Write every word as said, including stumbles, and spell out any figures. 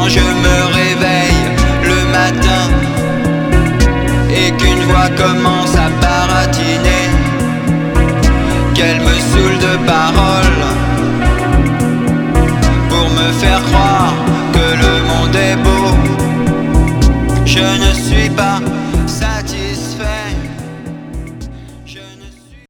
je me réveille le matin et qu'une voix commence à baratiner, qu'elle me saoule de paroles pour me faire croire que le monde est beau. Je ne suis pas